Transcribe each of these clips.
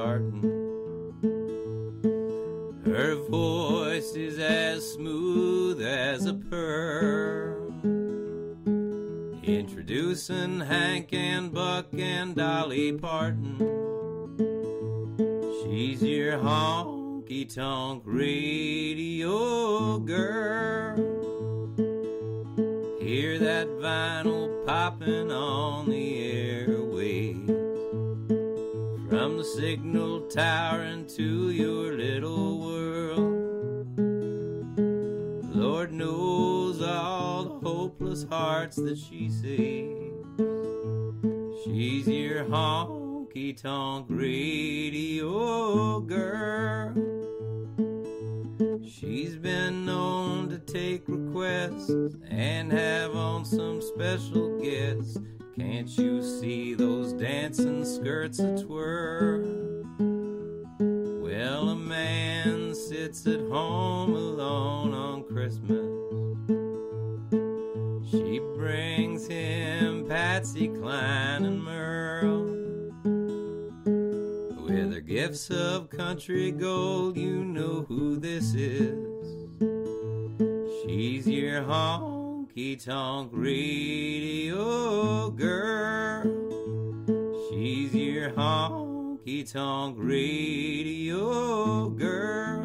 starting. Her voice is as smooth as a pearl, introducing Hank and Buck and Dolly Parton. She's your honky-tonk radio girl. Hear that vinyl popping on the airwaves, from the signal tower into your little world. Lord knows all the hopeless hearts that she saves. She's your honky-tonk radio girl. She's been known to take requests and have on some special guests. Can't you see those dancing skirts a-twirl? Well, a man sits at home alone on Christmas. She brings him Patsy Cline and Merle. With her gifts of country gold, you know who this is. She's your honky-tonk radio girl. She's your honky-tonk radio girl.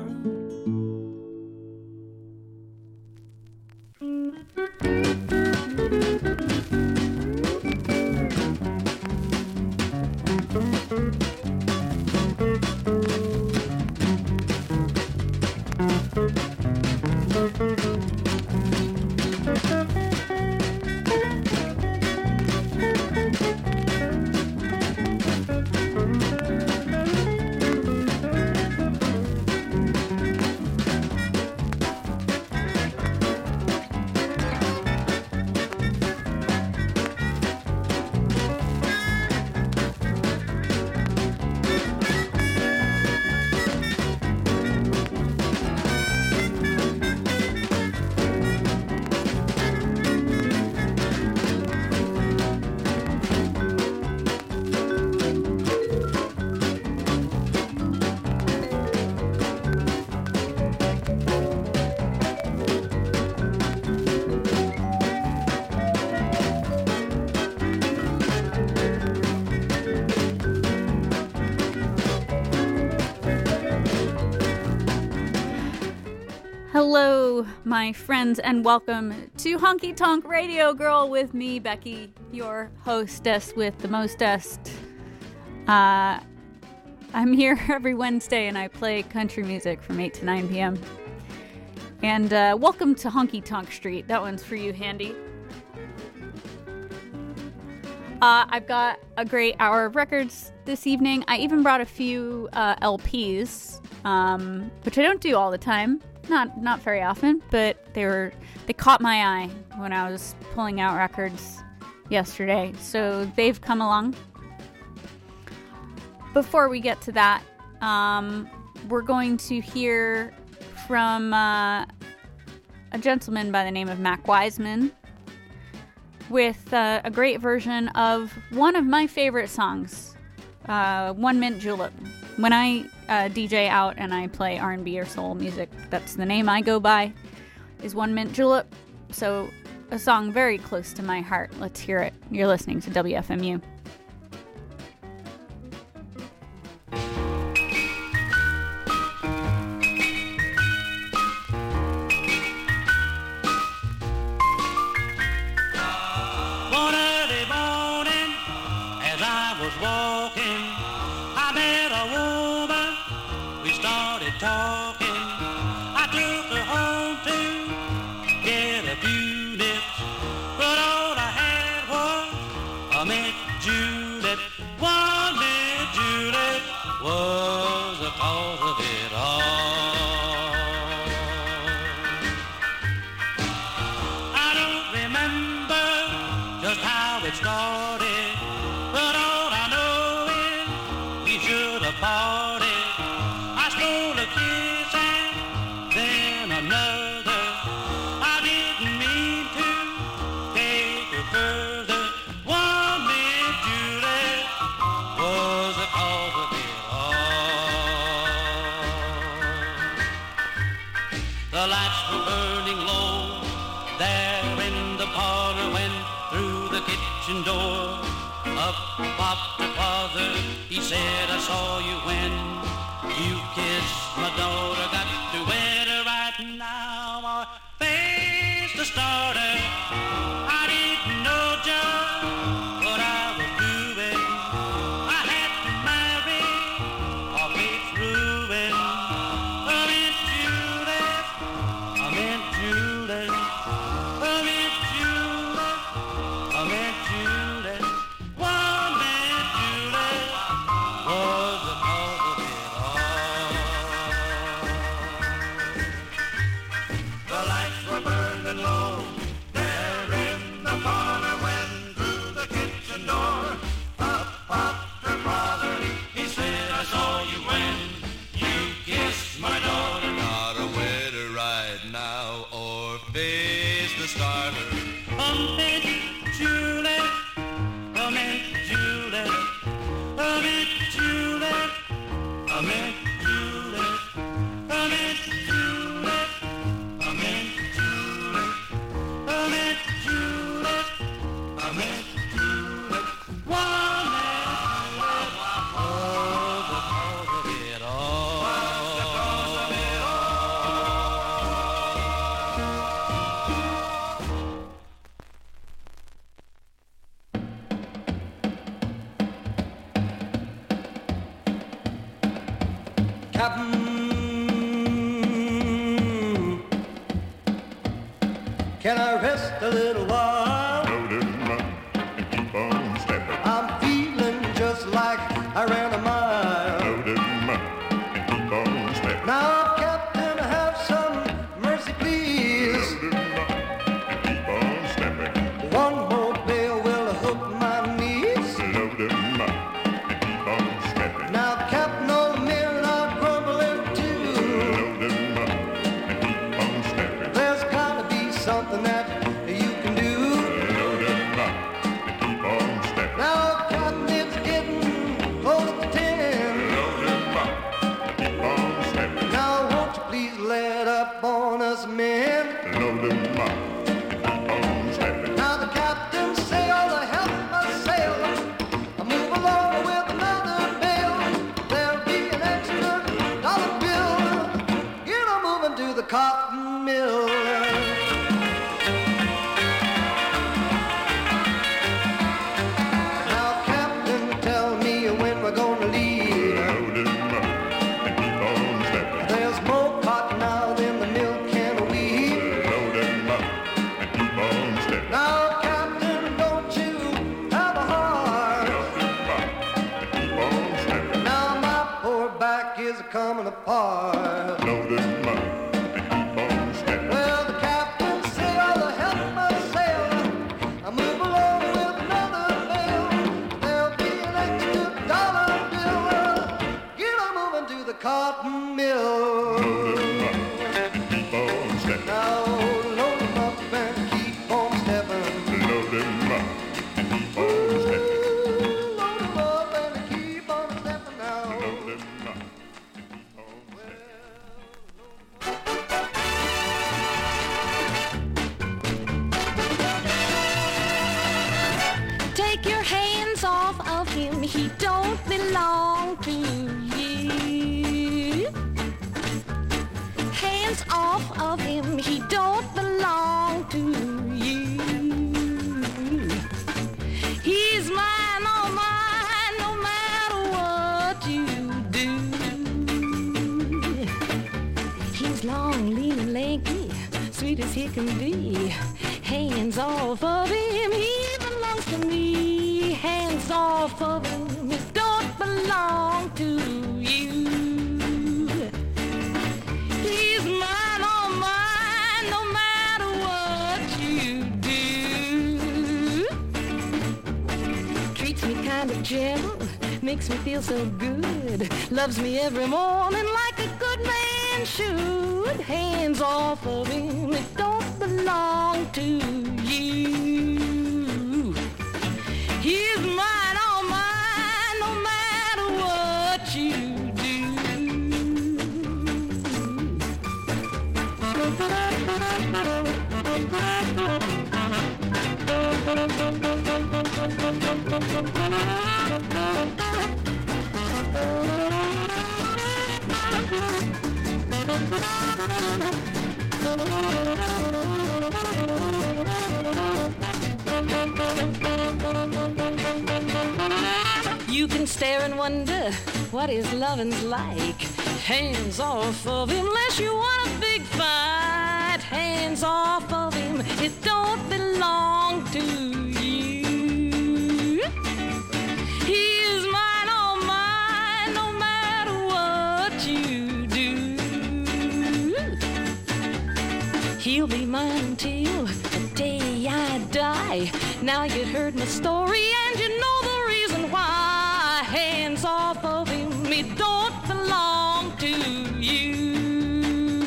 Hello, my friends, and welcome to Honky Tonk Radio Girl with me, Becky, your hostess with the mostest. I'm here every Wednesday, and I play country music from 8 to 9 p.m. And welcome to Honky Tonk Street. That one's for you, Handy. I've got a great hour of records this evening. I even brought a few LPs, which I don't do all the time. Not very often, but they caught my eye when I was pulling out records yesterday. So they've come along. Before we get to that, we're going to hear from a gentleman by the name of Mac Wiseman with a great version of one of my favorite songs, One Mint Julep. When I DJ out and I play R&B or soul music, that's the name I go by, is One Mint Julep. So a song very close to my heart. Let's hear it. You're listening to WFMU. One early morning, as I was walking, I met a woman. We started talking. I took her home to get a few nips, but all I had was a mint julep. One mint julep was the cause of it all. I don't remember just how it started, but all I know is we should have parted. I stole a kiss and then another. I didn't mean to take her further. One mint julep was the cause of it all. kitchen door. Up popped her father, he said, I saw you when you kissed my daughter. Got to wed her right now or face the starter. I didn't know just what I was doing. I had to marry or face ruin. I meant Juliet, I meant Juliet, I meant Juliet, I meant Juliet. One man Juliet was the cause of it all. The lights were burning low there in the parlor when through the kitchen door up popped her father. He said, I saw you when you kissed my daughter. Not a wetter right now or face the starter. Meant Juliet, meant Juliet, meant Juliet, meant Juliet, meant Juliet, meant Juliet, meant Juliet, meant Juliet. One man was the cause of it all. Captain, can I rest a little while? Load 'em up and keep on stepping. I'm feeling just like I ran a mile. Load 'em up and keep on stepping. Now, Captain, have some mercy, please. Load 'em up and keep on stepping. One more bale will hook my knees. Load 'em up and keep on stepping. Now, Captain, all the men are grumbling too. Load 'em up and keep on stepping. There's gotta be something that you can do. Load 'em up and keep on stepping. Now, Captain, it's getting close to 10. Load 'em up and keep on stepping. Now, won't you please let up on us men? Load 'em up and keep on stepping. Now the captain sailed to help us sail. I move along with another bale. There'll be an extra dollar bill. Get a moving to the cotton mill. Now, Captain, tell me when we're gonna leave. Load 'em up and keep on stepping. There's more cotton now than the mill can weave. Load 'em up and keep on stepping. Now, Captain, don't you have a heart? Load 'em up and keep on stepping. Now my poor back is coming apart. Load 'em up and keep on stepping. Well, the captain sailed to help my sail. I move along with another bale. There'll be an extra dollar bill. Get a moving to the cotton mill. Load 'em up and keep on stepping. Now load 'em up and keep on stepping. Load 'em up and keep on stepping. Load 'em up and keep on stepping now. Load 'em up and keep on stepping. Take your hands off of him, he don't belong to you. Hands off of him, he don't belong to you. He's mine, oh mine, no matter what you do. He's long, lean, and lanky, sweet as he can be. Hands off of him, he belongs to me. Hands off of him, it don't belong to you. He's mine, oh mine, no matter what you do. Treats me kind of gentle, makes me feel so good. Loves me every morning like a good man should. Hands off of him, it don't belong to you. He's mine, oh mine, no matter what you do. You can stare and wonder what his loving's like. Hands off of him unless you want a big fight. Hands off of him, it don't belong to you. He is mine, all mine, no matter what you do. He'll be mine until the day I die. Now you heard my story and you know the reason why. Hands off of him, it don't belong to you.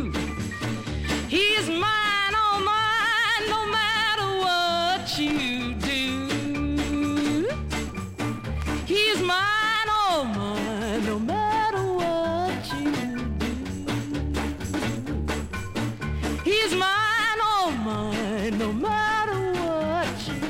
He's mine, all mine, no matter what you do. He's mine, all mine, no matter what you do. He's mine, all mine, no matter what you do.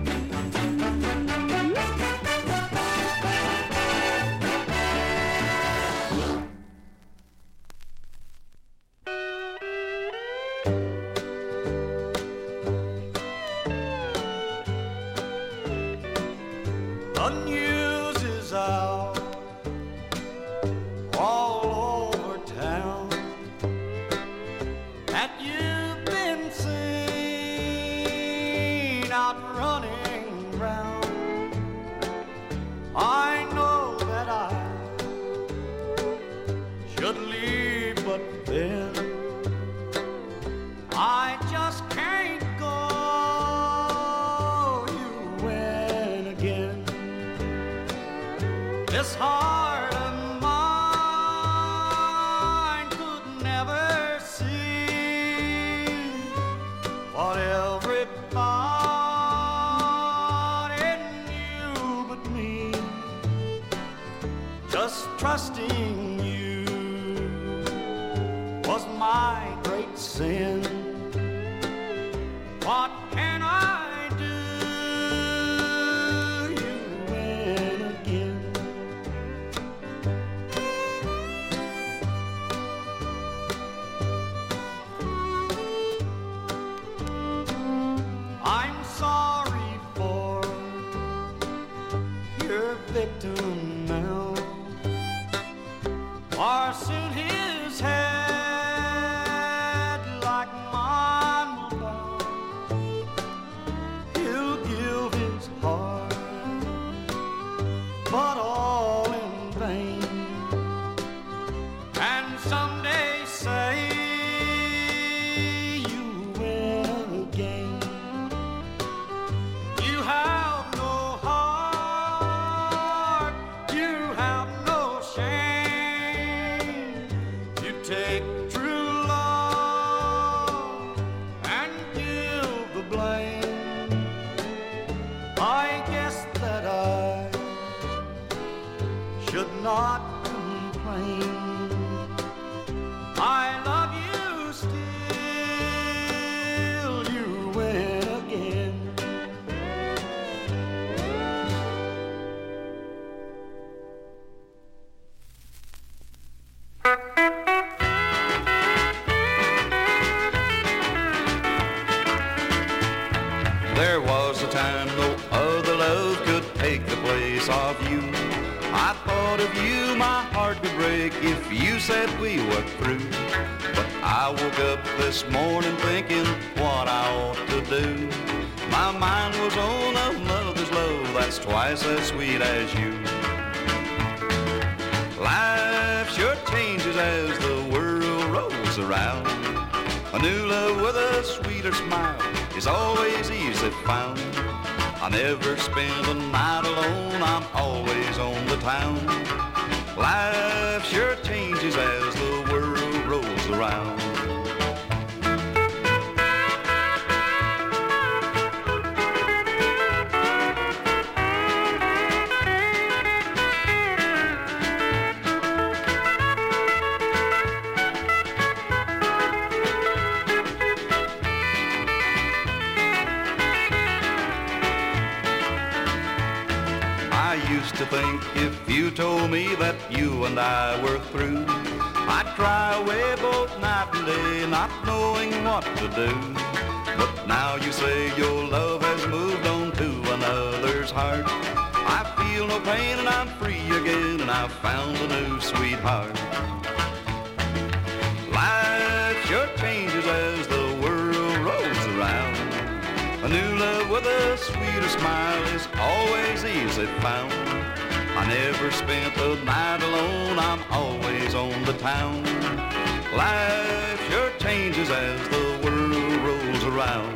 The news is out all over town that you've been seen out running round. I know that I should leave, but then I just can't go. You win again. This heart of mine could never see what everybody knew but me. Just trusting you was my great sin. What can I do? You win again. I'm sorry for your victim now. Or soon his head like mine will bow. He'll give his heart, but all in vain. And someday say you win again. You have no heart, you have no shame. You take true love and give the blame. I guess that I should not complain. I love you still, you win again. There was a time no other love could take the place of you. I thought of you, my heart would break if you said we were through. But I woke up this morning thinking what I ought to do. My mind was on another's love that's twice as sweet as you. Life sure changes as the world rolls around. A new love with a sweeter smile is always easy found. I never spend a night alone, I'm always on the town. Life sure changes as the world rolls around. used to think if you told me that you and I were through, I'd cry away both night and day, not knowing what to do. But now you say your love has moved on to another's heart. I feel no pain and I'm free again, and I've found a new sweetheart. Life sure changes as the world rolls around. A new love with a sweeter smile is always easy found. I never spent a night alone, I'm always on the town. Life sure changes as the world rolls around.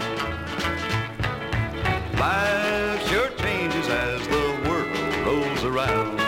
Life sure changes as the world rolls around.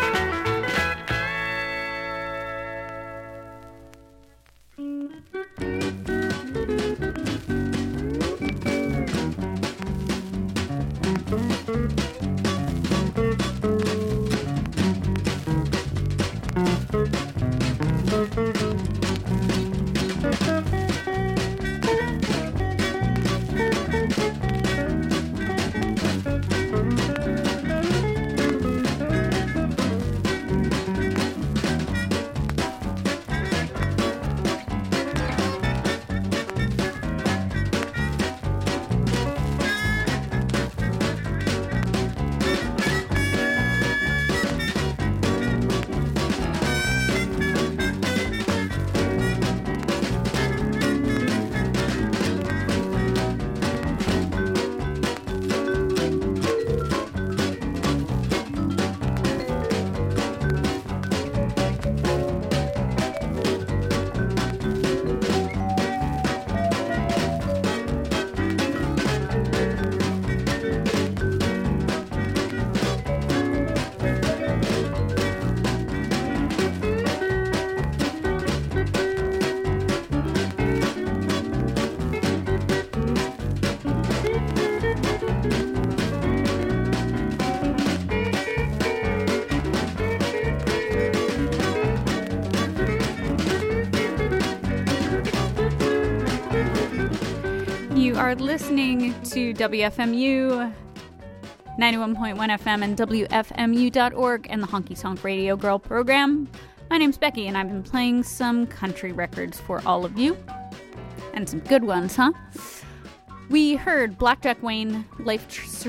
You are listening to WFMU 91.1 FM and WFMU.org and the Honky Tonk Radio Girl program. My name's Becky, and I've been playing some country records for all of you. And some good ones, huh? We heard Blackjack Wayne, Life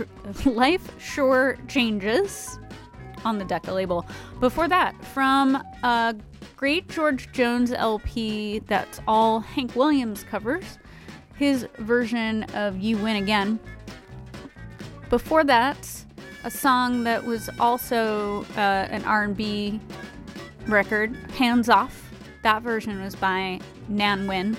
Sure Changes on the Decca label. Before that, from a great George Jones LP that's all Hank Williams covers, his version of You Win Again. Before that, a song that was also an R&B record, Hands Off. That version was by Nan Wynn.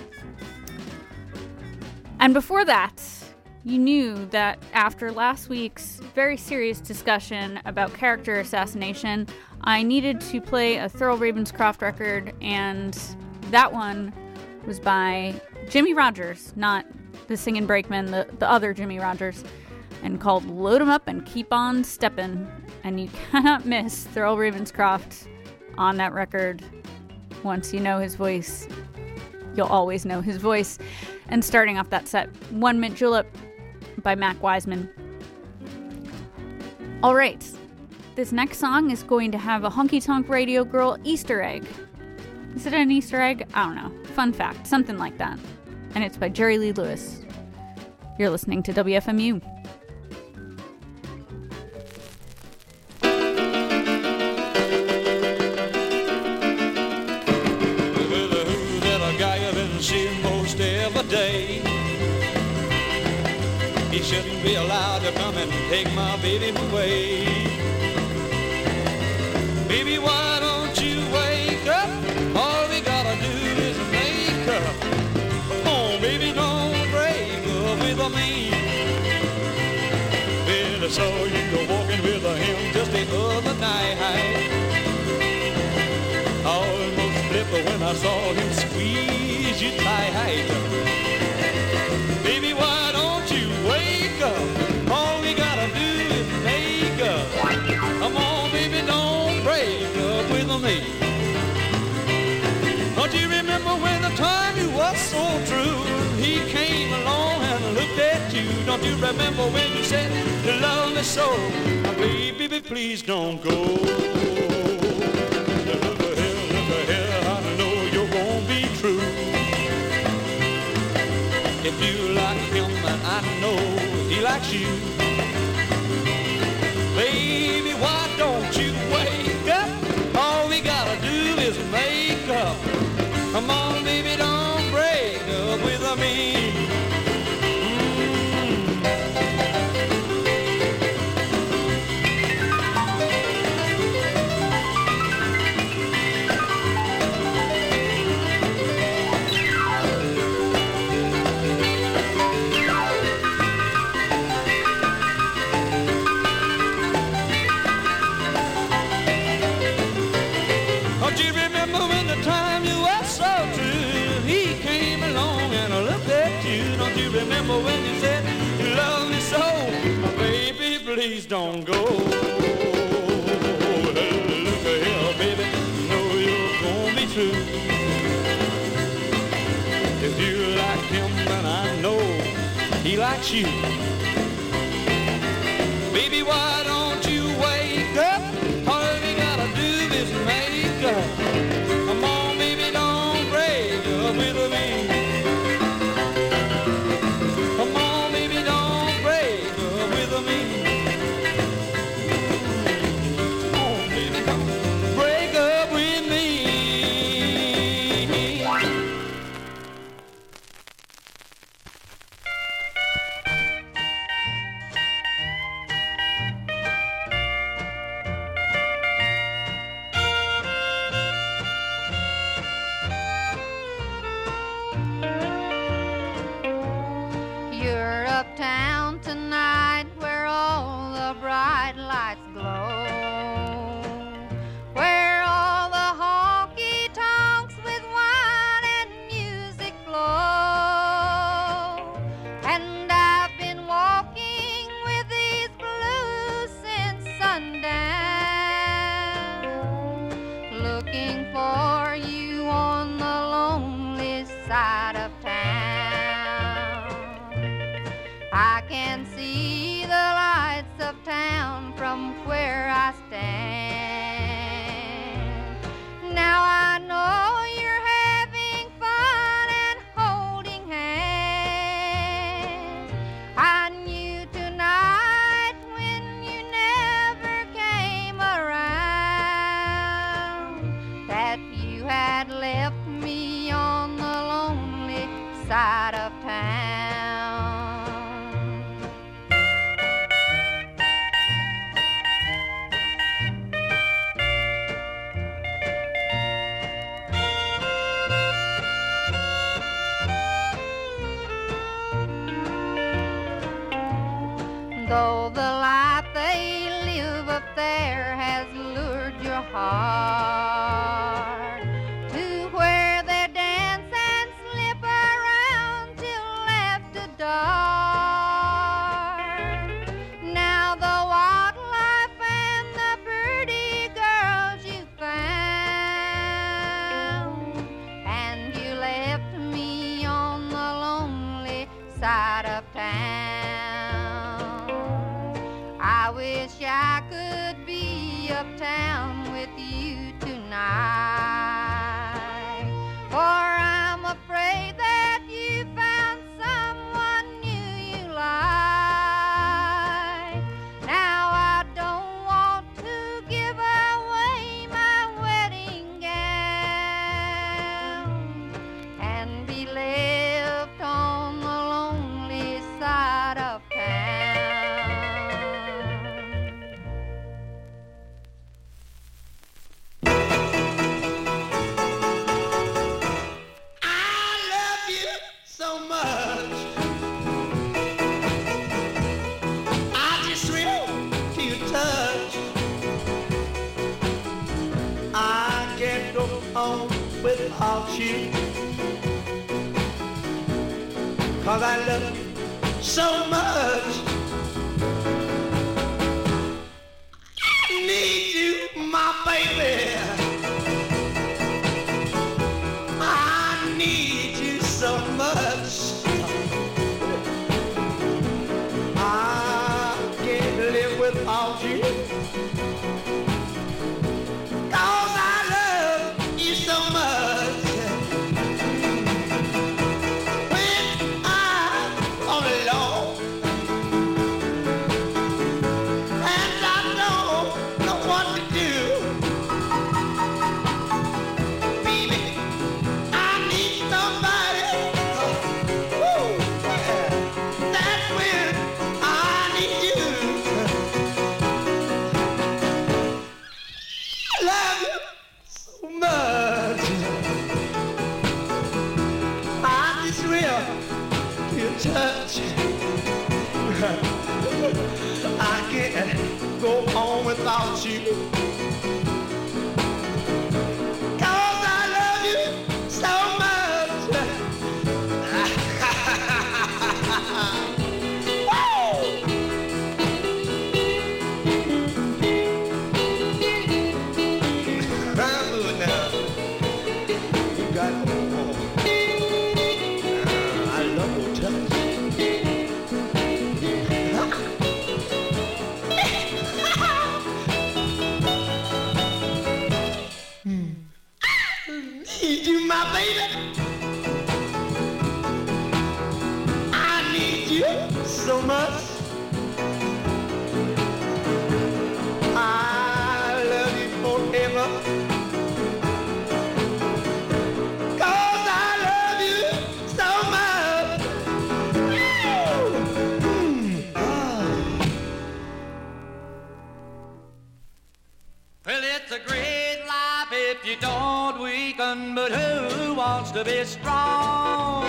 And before that, you knew that after last week's very serious discussion about character assassination, I needed to play a Thurl Ravenscroft record, and that one was by Jimmy Rogers, not the singing brakeman, the other Jimmy Rogers, and called Load 'Em Up and Keep On Steppin'. And you cannot miss Thurl Ravenscroft on that record. Once you know his voice, you'll always know his voice. And starting off that set, 1 Mint Julep by Mac Wiseman. Alright, this next song is going to have a Honky Tonk Radio Girl Easter egg. Is it an Easter egg? I don't know. Fun fact, something like that. And it's by Jerry Lee Lewis. You're listening to WFMU. Day. He shouldn't be allowed to come and take my baby away. Baby, why don't you wake up? All we gotta do is make up. Oh, baby, don't break up with me. Well, I saw you walking with him just the other night. I almost flipped when I saw him squeeze you tight. Baby, why don't you wake up? All we gotta do is make up. Come on, baby, don't break up with me. Don't you remember when the time you was so true? He came along and looked at you. Don't you remember when you said you love me so? Baby, please don't go. Look ahead, I know you're gonna be true. If you like him, and I know he likes you. Baby, why don't you wake up? All we gotta do is make up. Come on, baby, don't break up with me. Don't you remember when the time you were so true? He came along and looked at you. Don't you remember when you said you love me so? Baby, please don't go. Look here, baby, you know you're gonna be true. If you like him, then I know he likes you. Baby, why don't you wake up? All we gotta do is make up. Come on, baby, don't break up with me. Come on, baby, don't break up with me. Come on, baby, don't break up with me. You're uptown tonight where all the bright lights glow, where all the honky-tonks with wine and music flow. And I've been walking with these blues since sundown, looking for you on the lonely side of town. I can see the lights of town from where I stand. Now I know you're having fun and holding hands. I knew tonight when you never came around that you had left me on the lonely side of town. Though the life they live up there has lured your heart to where they dance and slip around till after dark. Now the wildlife and the pretty girls you found, and you left me on the lonely side of town. I wish I could be uptown with you tonight, for I'm afraid that you found someone new you like. Now I don't want to give away my wedding gown and be left on the lonely side of town. Without you, 'cause I love you so much. I need you, my baby. I need you so much. without you. 'Cause I love you so much. Woo! Now, you got more. I love your touch. Need you, my baby. I need you so much. I love you forever. 'Cause I love you so much. Well, it's a great life if you don't weaken, but who wants to be strong?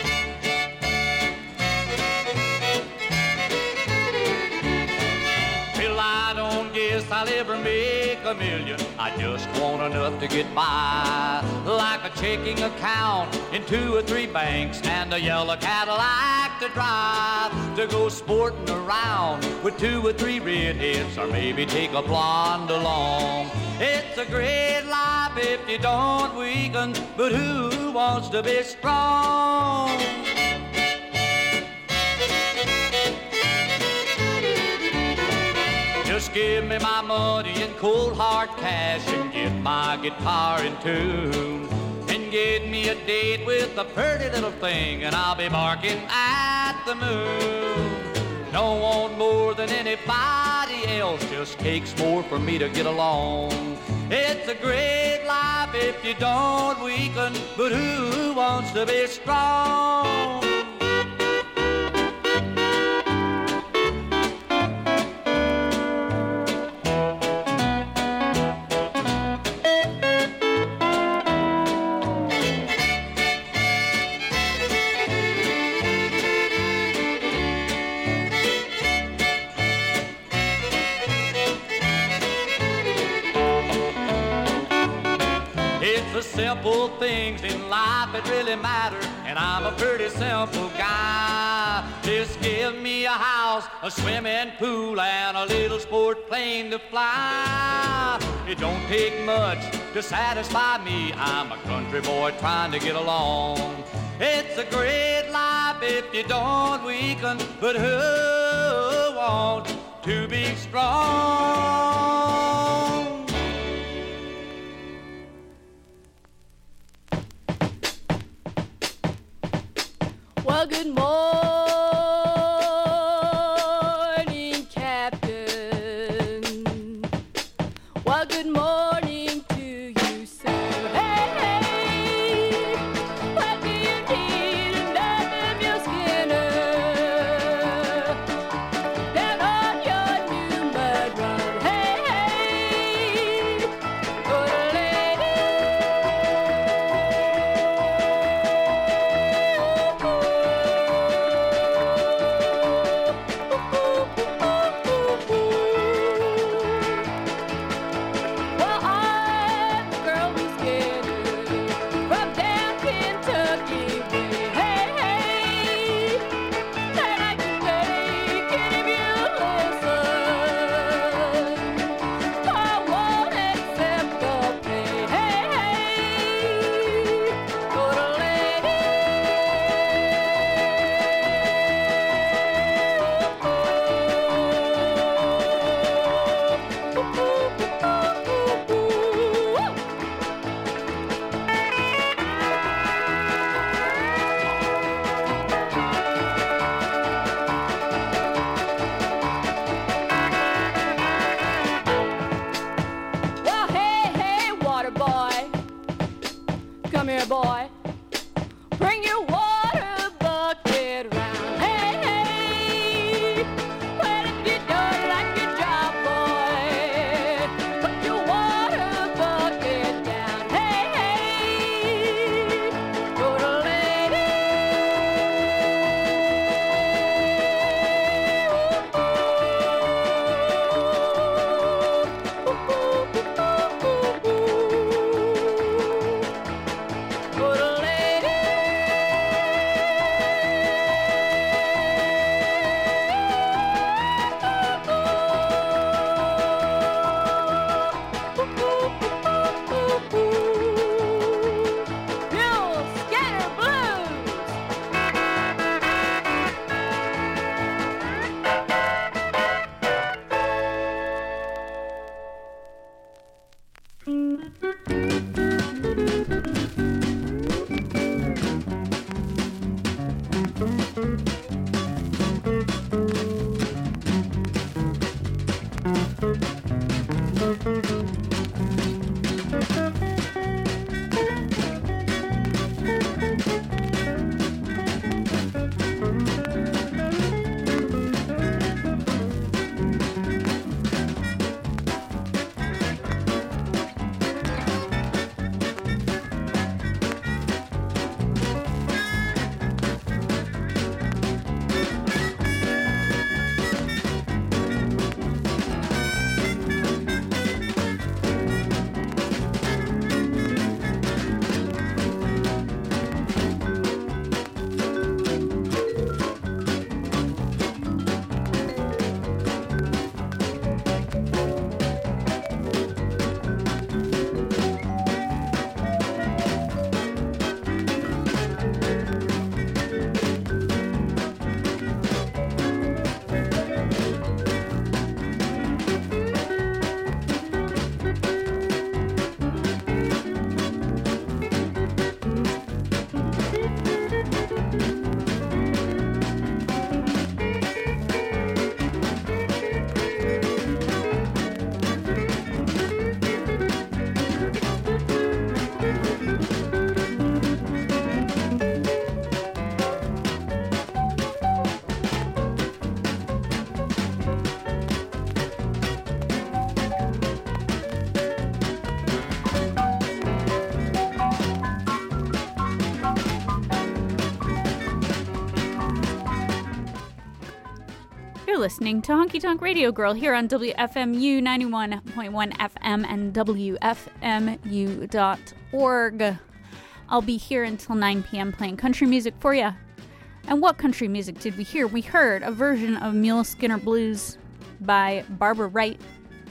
Well, I don't guess I'll ever make a million. I just want enough to get by, like a checking account in 2 or 3 banks and a yellow Cadillac to drive, to go sporting around with 2 or 3 redheads, or maybe take a blonde along. It's a great life if you don't weaken, but who wants to be strong? Just give me my money in cold hard cash and get my guitar in tune, and get me a date with a pretty little thing, and I'll be barking at the moon. Don't want more than anybody else, just takes more for me to get along. It's a great life if you don't weaken, but who wants to be strong? The simple things in life that really matter, and I'm a pretty simple guy. Just give me a house, a swimming pool, and a little sport plane to fly. It don't take much to satisfy me. I'm a country boy trying to get along. It's a great life if you don't weaken, but who wants to be strong? Well, good morning, Captain. Well, good morning to you, sir. Hey, hey, what do you need? Nothing, your Skinner. Down on your new mud run. Hey, hey, good lady. Well, I'm the girl who's scared from down Kentucky way. Hey, hey, and I can take it if you listen. I won't accept the pay. Hey, hey, go to lady. Well, hey, hey, water boy. Come here, boy. Bring your water bucket round. Hey, hey. Well, if you don't like your job, boy, put your water bucket down. Hey, hey. Go to lady. Listening to Honky Tonk Radio Girl here on WFMU 91.1 FM and WFMU.org. I'll be here until 9 p.m. playing country music for you. And what country music did we hear? We heard a version of Mule Skinner Blues by Barbara Wright.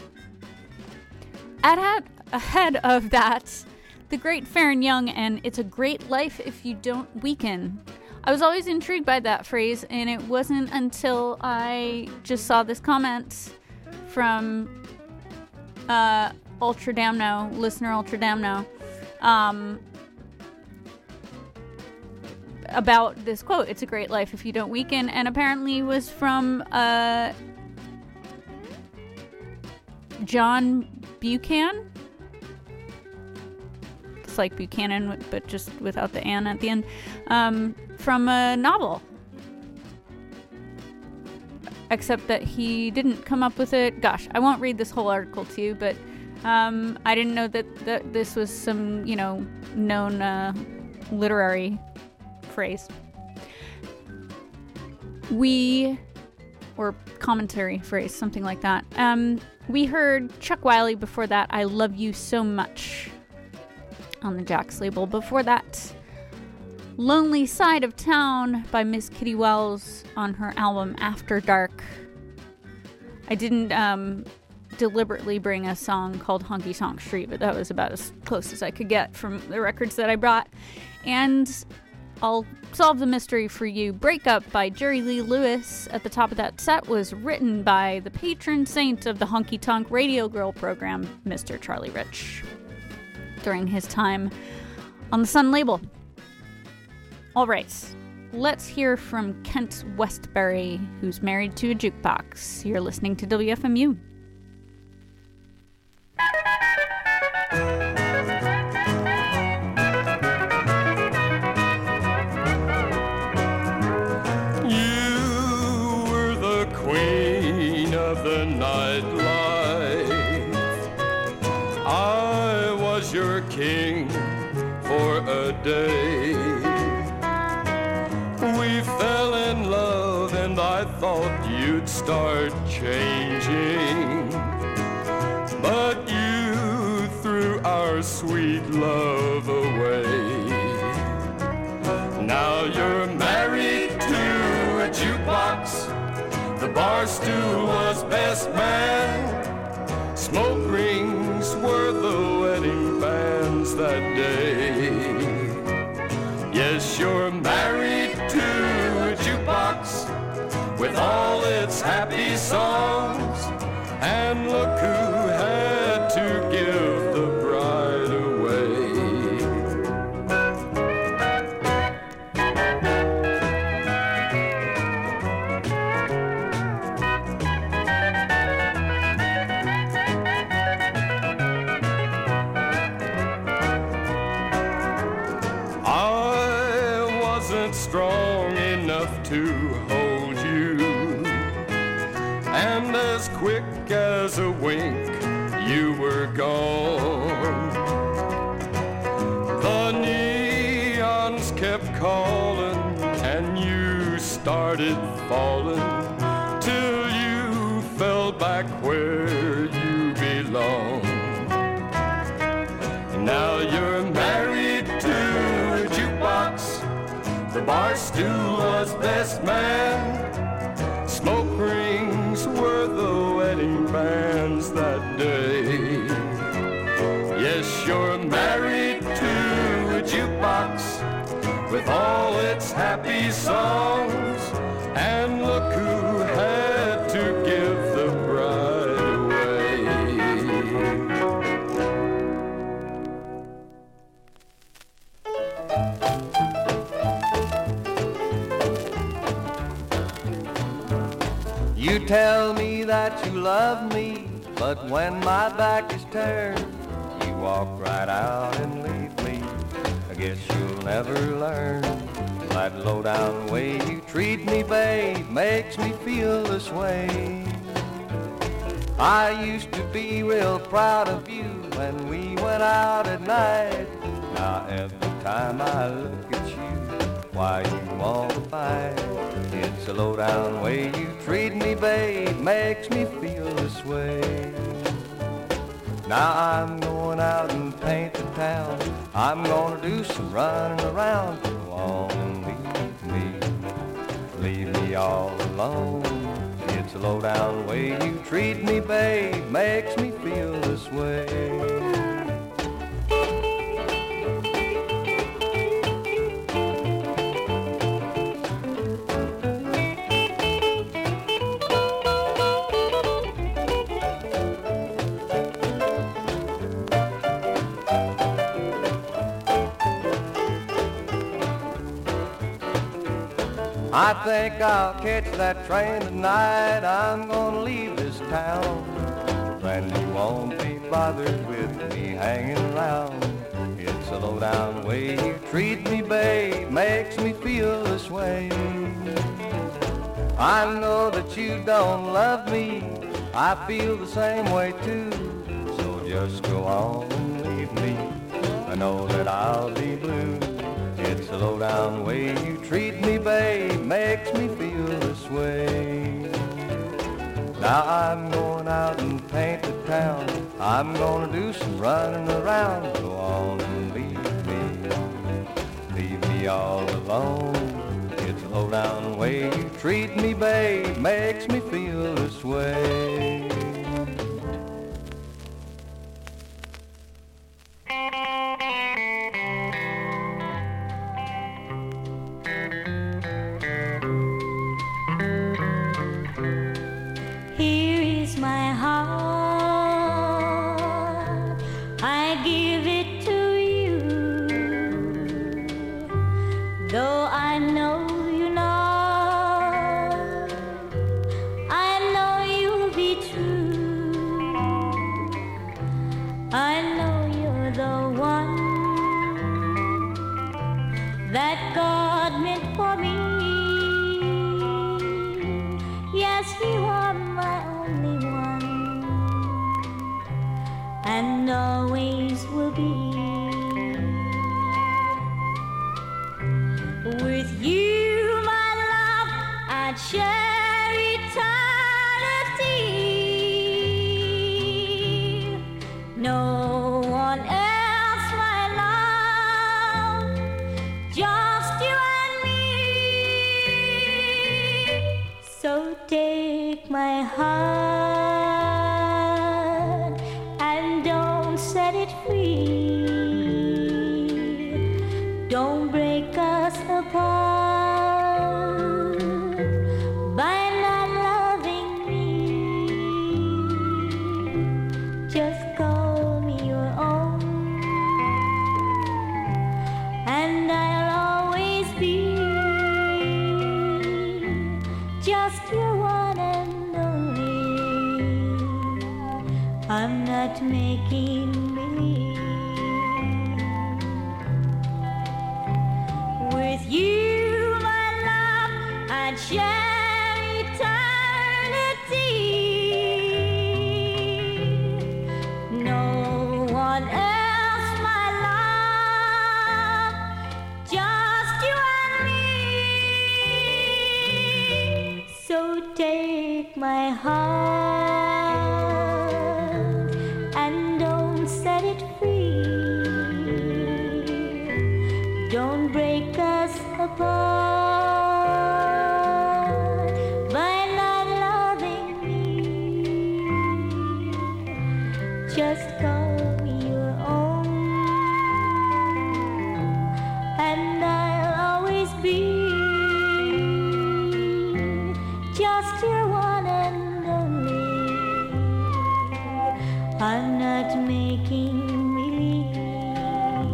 Ahead of that, The Great Farron Young and It's a Great Life If You Don't Weaken. I was always intrigued by that phrase, and it wasn't until I just saw this comment from Ultra Damno, listener Ultra Damno, about this quote, "It's a great life if you don't weaken," and apparently was from John Buchan. It's like Buchanan, but just without the "an" at the end. From a novel. Except that he didn't come up with it. Gosh, I won't read this whole article to you, but I didn't know that this was some, known literary phrase. Or commentary phrase, something like that. We heard Chuck Wiley before that, I Love You So Much, on the Jax label. Before that, Lonely Side of Town by Miss Kitty Wells on her album After Dark. I didn't deliberately bring a song called Honky Tonk Street, but that was about as close as I could get from the records that I brought. And I'll solve the mystery for you. Breakup by Jerry Lee Lewis at the top of that set was written by the patron saint of the Honky Tonk Radio Girl program, Mr. Charlie Rich, during his time on the Sun label. All right, let's hear from Kent Westbury, who's married to a jukebox. You're listening to WFMU. You were the queen of the nightlife. I was your king for a day. We fell in love and I thought you'd start changing, but you threw our sweet love away. Now you're married to a jukebox. The bar stool was best man. Smoke rings were the wedding bands that day. Yes, you're married to a jukebox with all its happy songs. And look who had to give the bride away. strong enough to hold you. And as quick as a wink, you were gone. The neons kept calling, and you started falling, till you fell back where you belong. Now you're married to a jukebox. The bar stool was best man. Smoke rings were the wedding bands that day. Yes, you're married to a jukebox with all its happy songs. And look who had to give the bride away. You tell me that you love me, but when my back is turned, you walk right out and leave me. I guess you'll never learn. That low-down way you treat me, babe, makes me feel this way. I used to be real proud of you when we went out at night. Now every time I look at you, why you want to fight? It's a low-down way you treat me, babe, makes me feel this way. Now I'm going out and paint the town. I'm gonna do some running around. Go on and leave me all alone. It's a low-down way you treat me, babe, makes me feel this way. I think I'll catch that train tonight. I'm gonna leave this town. Then you won't be bothered with me hanging around. It's a low-down way you treat me, babe, makes me feel this way. I know that you don't love me. I feel the same way too. So just go on and leave me. I know that I'll be blue. It's a low-down way you treat me, babe, makes me feel this way. Now I'm going out and paint the town. I'm gonna do some running around. Go on and leave me all alone. It's a low-down way you treat me, babe, makes me feel this way. Here is my heart, I give it to you. Though I know you're not, I know you'll be true. I know you're the one that God meant for me. Yes, you are my only one, and always will be. With you, my love, I'd share eternity. No one else, my love, just you and me. So take my heart and don't set it free. Don't break us apart by not loving me. Just call me your own, and I'll always be just your one and only. I'm not making believe. With you, just call me your own, and I'll always be just your one and only. I'm not making believe,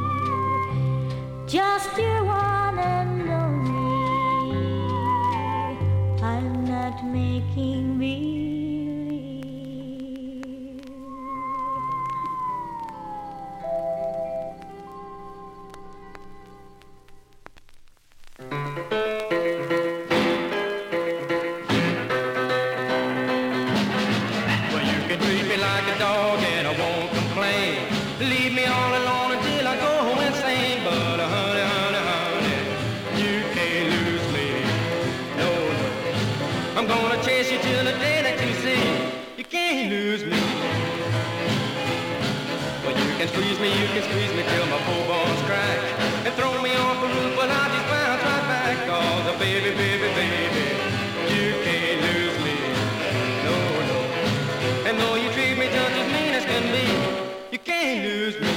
just your one and only. I'm not making believe. Well, you can treat me like a dog and I won't complain. Leave me all alone until I go home insane. But honey, honey, honey, you can't lose me. No, no. I'm gonna chase you till the day that you see. You can't lose me. Well, you can squeeze me till my full bones crack. And throw me off the roof, but I'll just bounce right back. Cause oh, baby, baby, baby, you can't lose me. No, no. And though you treat me just as mean as can be, you can't lose me.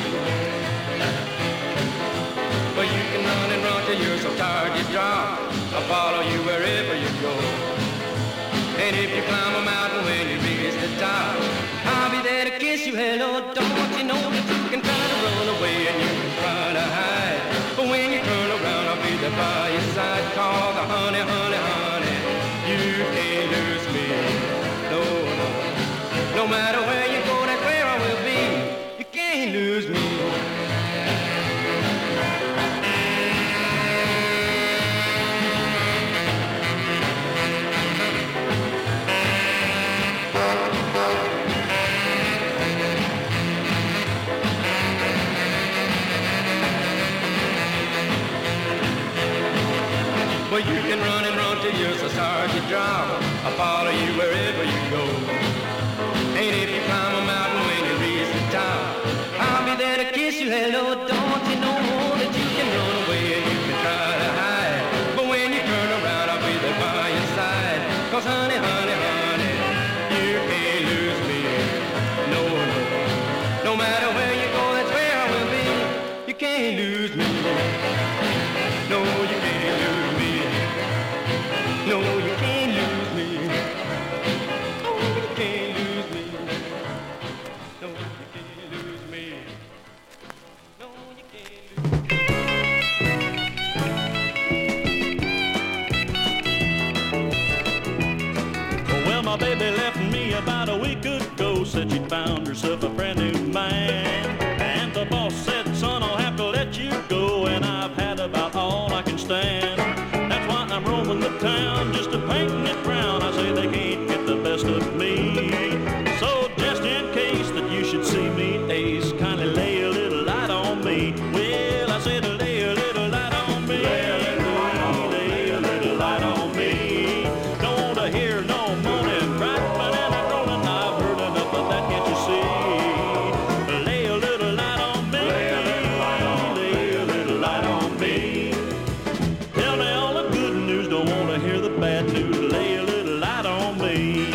But you can run and run till you're so tired you drop. I'll follow you wherever you go. And if you climb a mountain when you reach the top, I'll be there to kiss you. Hello, don't you know that you can try to run away and you can try to hide. But when you turn around, I'll be there by your side. Cause honey, honey, honey, you can't lose me. No, no. No matter where you go, that's where I will be. You can't lose me. Well, you can run and run till you're so sorry you drop. I'll follow you wherever you go. And if you climb a mountain when you reach the top, I'll be there to kiss you. Hello, don't you know that you can run away and you can try to hide. But when you turn around, I'll be there by your side. Cause honey, honey, honey, you can't lose me. No, no. No matter where you go, that's where I will be. You can't lose me. No, you can't lose me. No, you can't lose me. Oh, you can't lose me. No, you can't lose me. No, you can't lose me. Well, my baby left me about a week ago. Said she'd found herself a brand new man. And the boss said, son, I'll have to let you go. And I've had about all I can stand. That's why I'm roaming the town just to painting it brown. I say they can't get the best of me. So just in case that you should see me ace, kindly lay a little light on me. Well, I said lay a little light on me. Lay a little light on me. Lay a little light on me. Don't want to hear no moaning, crying, and I'm rolling. I've heard enough of that, can't you see? Lay a little light on me. Lay a little light on me. Lay a little light on me. Tell me all the good news, don't want to hear the bad news. Lay a little light on me.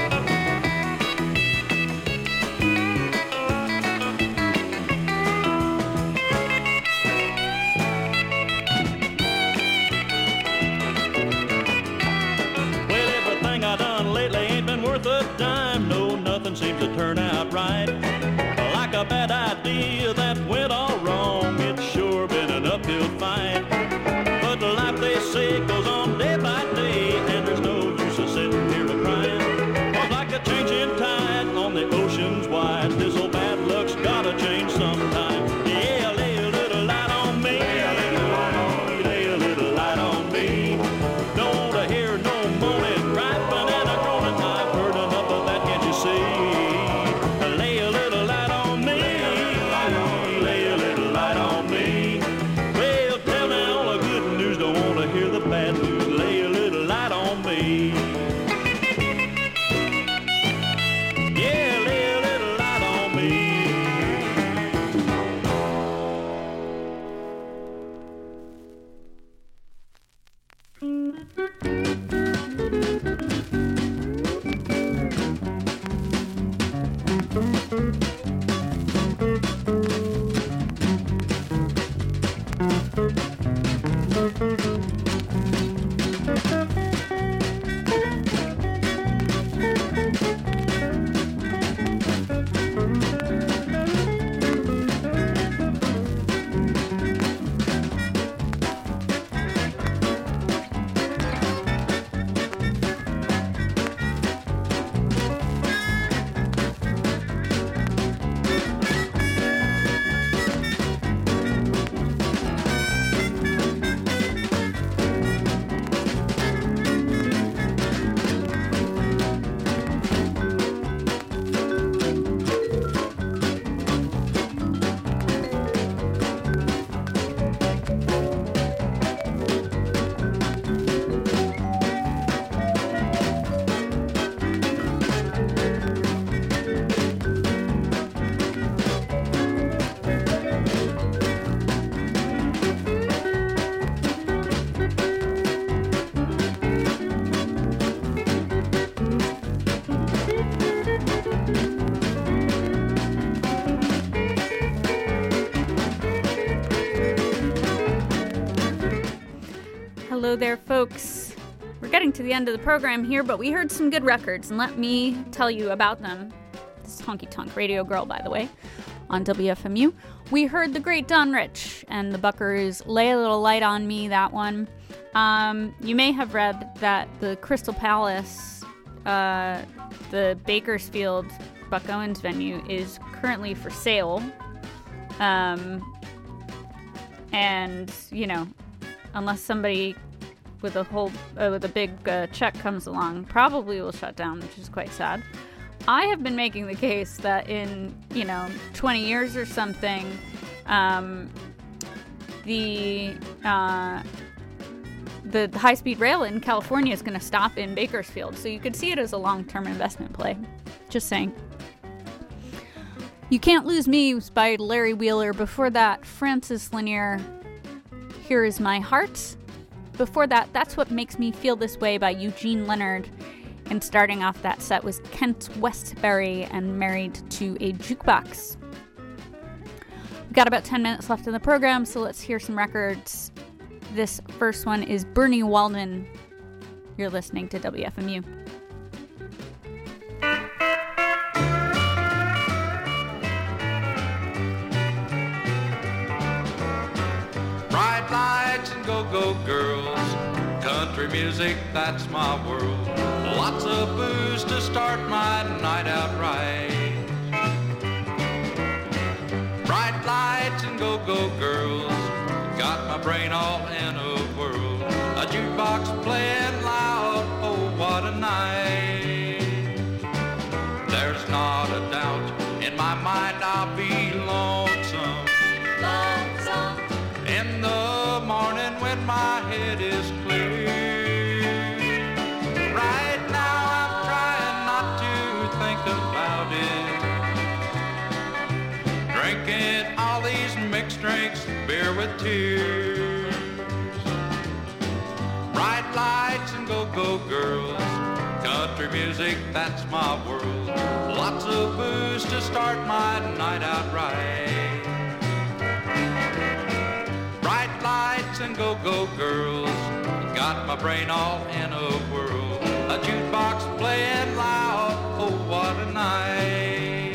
Well, everything I done lately ain't been worth a dime. No, nothing seems to turn out right. Like a bad idea that went all wrong. It's sure been an uphill fight. But life, they say, goes on day by day, and there's no use of sitting here a crying. Cause like a changing tide on the oceans wide, this old bad luck's gotta change sometime. Yeah, lay a little light on me. Lay a little light on me. Lay a little light on me. Don't want to hear no moaning, griping, and a groaning. I've heard enough of that, can't you see? Lay a little light on me. Lay a little light Hello there, folks. We're getting to the end of the program here, but we heard some good records, and let me tell you about them. This is Honky Tonk Radio Girl, by the way, on WFMU. We heard the great Don Rich and the Buckers' Lay a Little Light on Me, that one. You may have read that the Crystal Palace, the Bakersfield Buck Owens venue, is currently for sale. And, you know, unless somebody with a big check comes along, probably will shut down, which is quite sad. I have been making the case that in, 20 years or something, the high-speed rail in California is going to stop in Bakersfield, so you could see it as a long-term investment play. Just saying. You Can't Lose Me was by Larry Wheeler. Before that, Francis Lanier, Here Is My Heart. Before that, That's What Makes Me Feel This Way by Eugene Leonard. And starting off that set was Kent Westbury and Married to a Jukebox. We've got about 10 minutes left in the program, so let's hear some records. This first one is Bernie Waldman. You're listening to WFMU. Bright lights and go-go girls, country music, that's my world. Lots of booze to start my night out right. Bright lights and go-go girls, got my brain all in a whirl. A jukebox playing loud, oh what a night. There's not a doubt in my mind I'll be lonesome. In the morning when my head is clear. Right now I'm trying not to think about it. Drinking all these mixed drinks, beer with tears. Bright lights and go-go girls, country music, that's my world. Lots of booze to start my night out right. Bright lights and go-go girls, got my brain all in a whirl. A jukebox playing loud, oh what a night.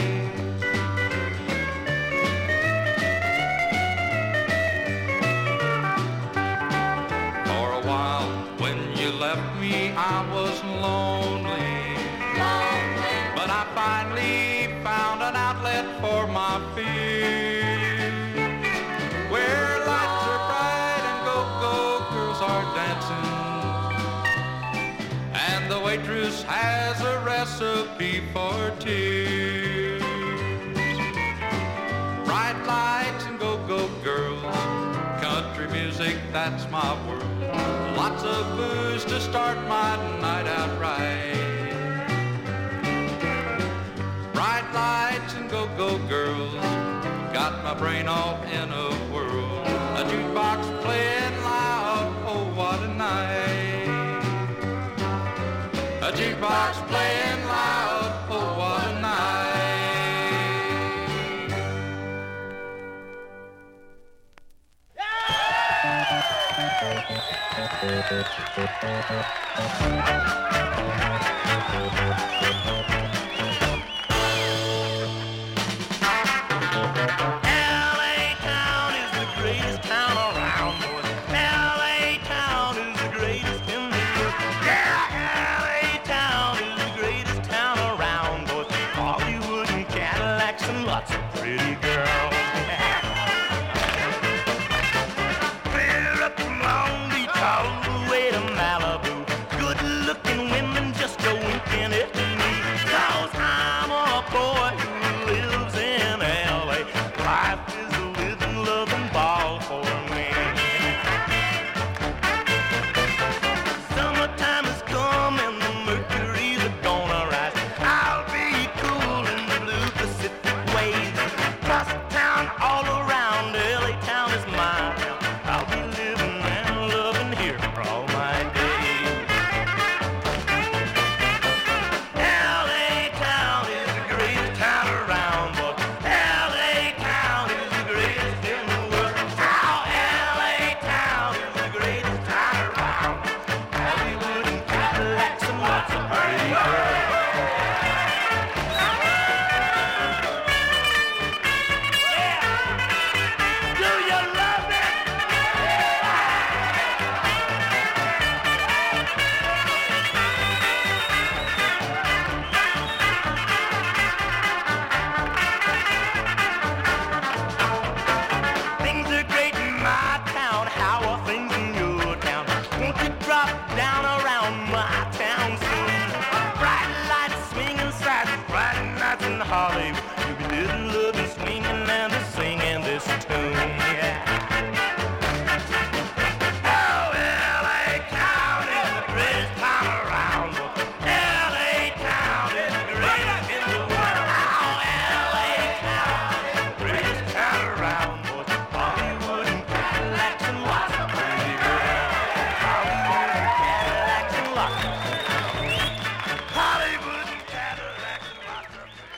For a while when you left me I was lonely. But I finally found an outlet for my fears. Where lights are bright and go-go girls are dancing, and the waitress has a recipe for tears. Bright lights and go-go girls, country music, that's my world. Lots of booze to start my night out right. Bright lights and go-go girls, got my brain all in a whirl. A jukebox playing loud, oh what a night. A jukebox playing loud, oh what a night. Lots of pretty girls. Clear up from Long Beach all the way to Malibu. Good-looking women just go winking at me. 'Cause I'm a boy who lives in L.A. Life is a living, loving ball for me. Summertime has come and the mercury's gonna rise. I'll be cool in the blue Pacific waves. Across town in Hollywood. You be living, loving, swinging, and a singing this tune. Yeah. Oh, L.A. County, the greatest town around. L.A. County, the greatest in the world. Oh, L.A. County, the greatest town around. Hollywood and Cadillacs and lots of pretty girls. Hollywood and Cadillacs and lots of pretty girls. Hollywood and Cadillacs and lots of pretty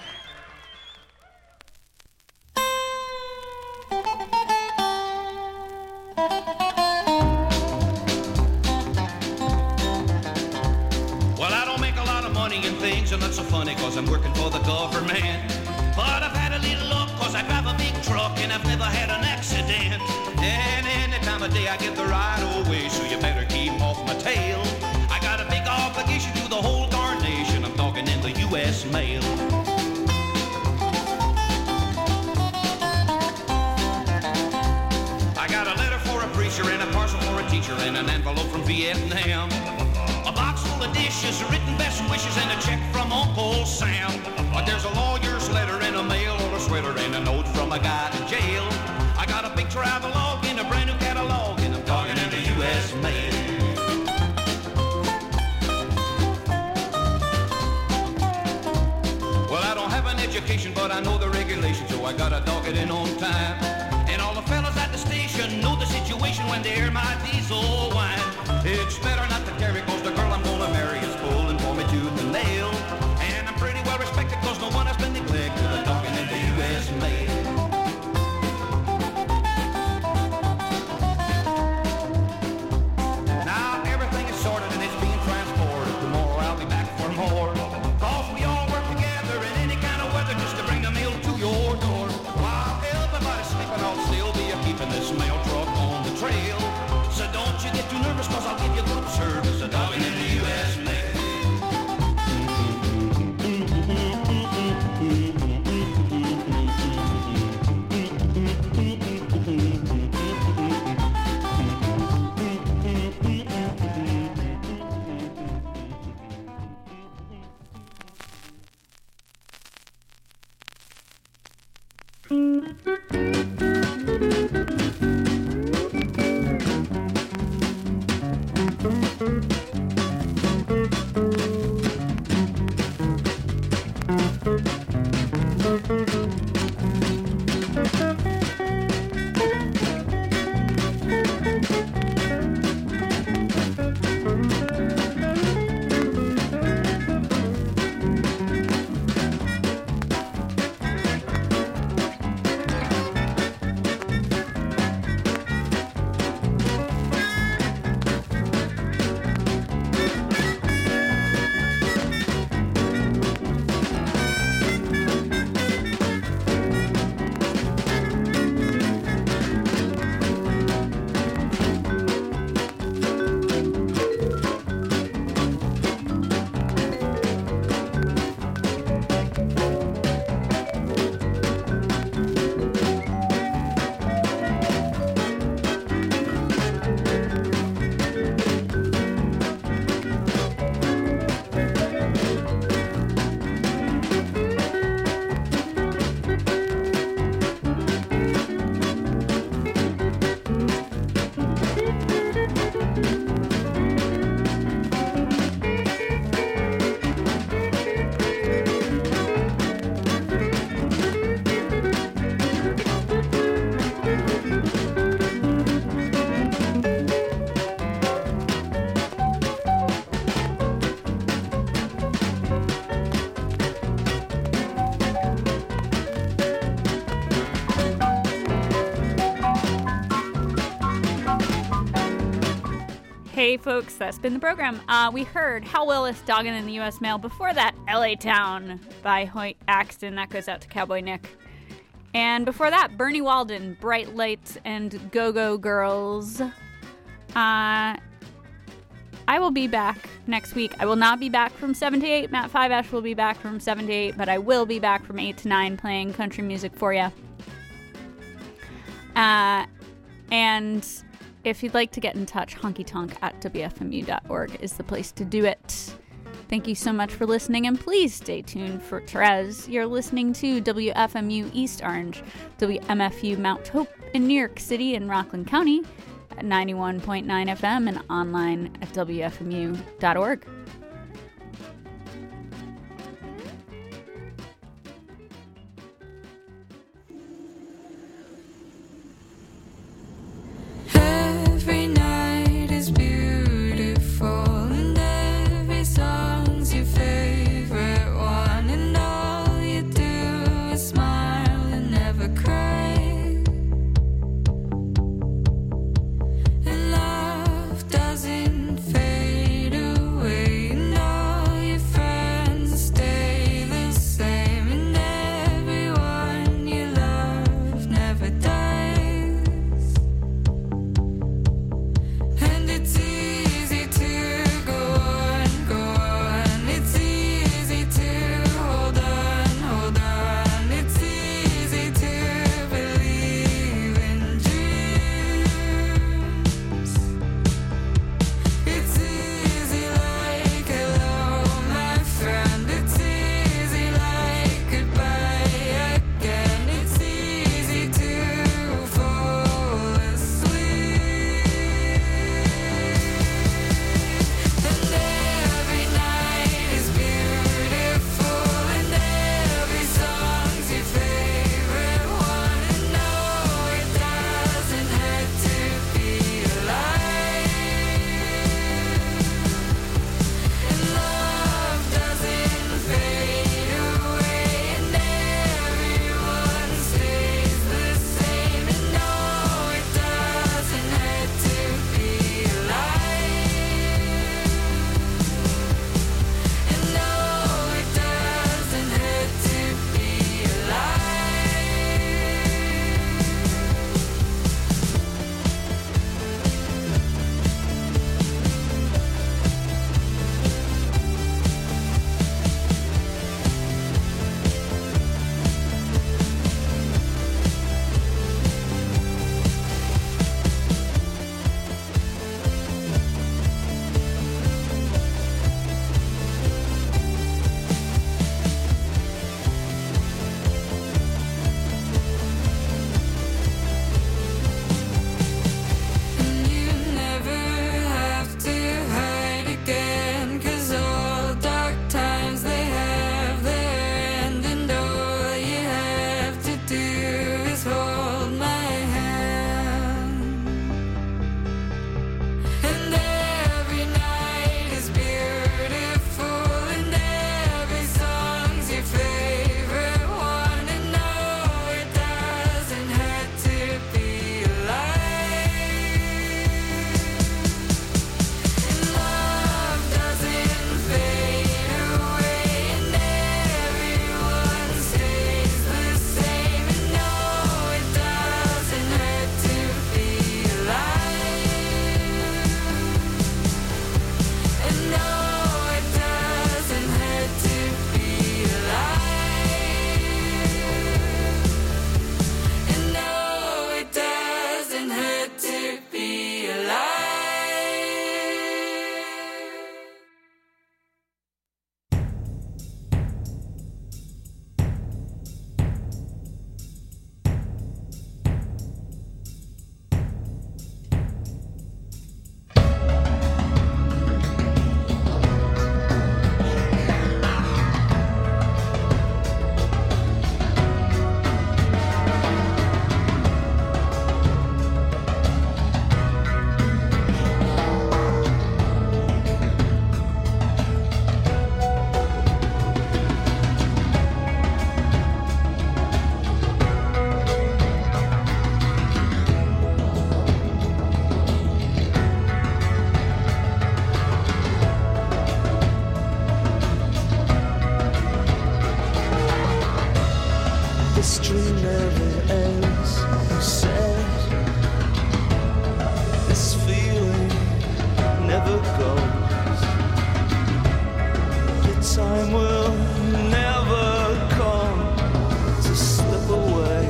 Well, I don't make a lot of money in things, and that's so funny, cause I'm working for the government. But I've had a little luck, cause I drive a big truck, and I've never had an accident. And any time of day I get the right old way, so you better keep off my tail. I got a big obligation to the whole darn nation, I'm talking in the U.S. mail. I got a letter for a preacher and a parcel for a teacher and an envelope from Vietnam. A box full of dishes, written best wishes, and a check from Uncle Sam. But there's a lawyer's letter and a mail order sweater and a note from a guy in jail. I got a big travelogue in a brand new catalog, and I'm talking in the U.S. mail. Well, I don't have an education, but I know the regulations, so I gotta dog it in on time. And all the fellas at the station know the situation when they hear my diesel whine. It's better not to carry, cause the girl I'm gonna marry is pulling for me tooth and nail. And I'm pretty well respected, cause no one has been neglected. I'm talking in the U.S. mail. Now everything is sorted and it's being transported. Tomorrow I'll be back for more. Cause we all work together in any kind of weather just to bring the mail to your door. While everybody's sleeping, I'll still be keeping this mail truck on the trail. So don't you get too nervous, cause I'll give you good service. I'm talking in the U.S. mail. Hey folks, that's been the program. We heard Hal Willis, Doggin' in the U.S. Mail. Before that, L.A. Town by Hoyt Axton. That goes out to Cowboy Nick. And before that, Bernie Walden, Bright Lights and Go-Go Girls. I will be back next week. I will not be back from 7 to 8. Matt Fiveash will be back from 7 to 8, but I will be back from 8 to 9 playing country music for you. And if you'd like to get in touch, honkytonk@wfmu.org is the place to do it. Thank you so much for listening, and please stay tuned for Therese. You're listening to WFMU East Orange, WMFU Mount Hope in New York City and Rockland County at 91.9 FM and online at WFMU.org. Every night is beautiful, and every song's your favorite one, and all you do is smile and never cry. And love doesn't fade away, and all your friends stay the same, and everyone you love never dies. And it's easy to go on, it's easy to hold on, it's easy to believe in dreams. It's easy like hello, my friend, it's easy like goodbye again, it's easy to fall asleep. And every night is beautiful, and every song's your favorite one, and no, it doesn't hurt to be alive. And love doesn't fade away, and everyone stays the same, and no, it doesn't hurt to be alive. And no, it doesn't hurt to be And you never have to hide again, 'cause all dark times they have their end, and all you have to do is hold my hand. And every night is beautiful, and every song's your favorite one, and no, it doesn't hurt to be alive. And love doesn't fade away, and everyone stays the same, and no, it doesn't hurt to be alive. And no, it doesn't hurt to be alive. And no, it doesn't hurt to be alive. The stream never ends, you said. This feeling never goes. The time will never come to slip away.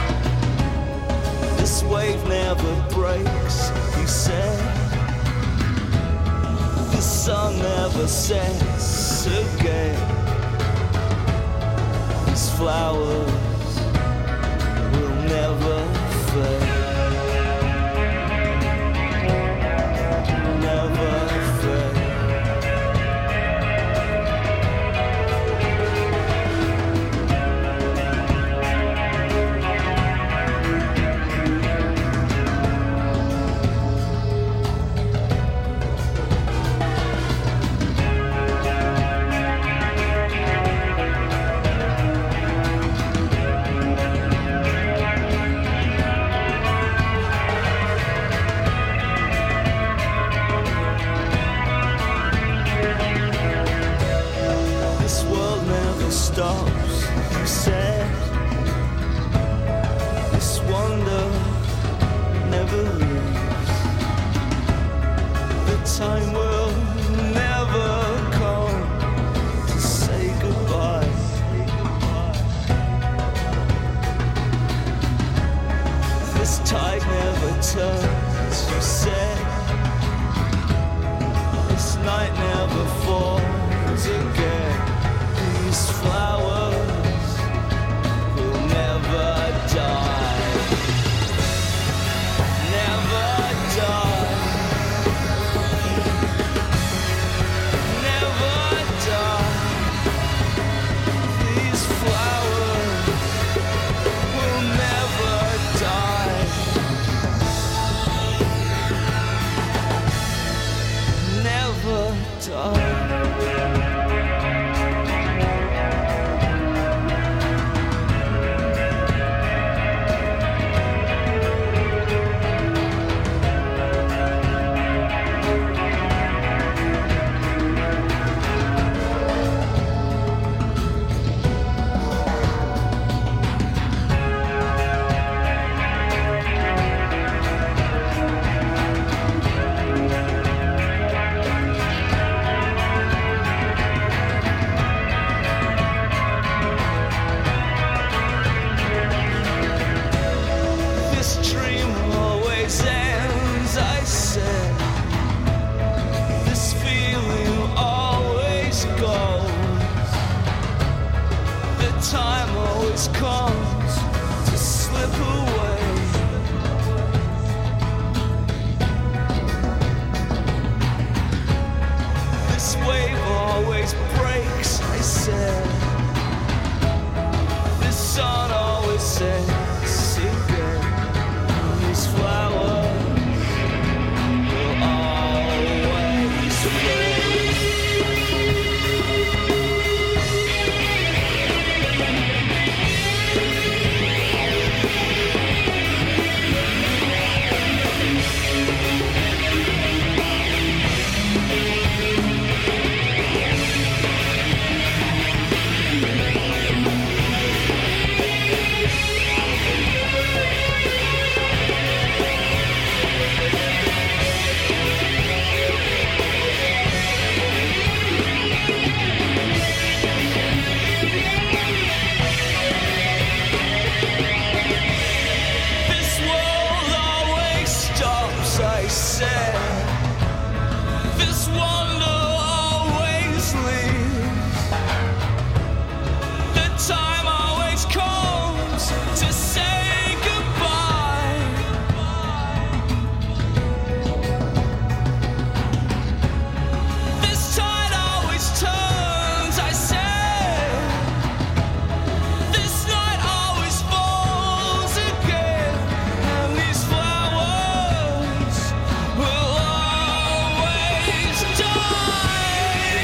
This wave never breaks, you said. guess again. These flowers will never fade. Never fade. Stops, you said. This wonder never leaves. The time will never come to say goodbye. This tide never turns, you said. This night never falls again. These flowers will never die. Never die. Never die. These flowers will never die. Never die. Time always comes to slip away. This wave always breaks, I said. This sun always sets again. These flowers will always fade. I said, this wonder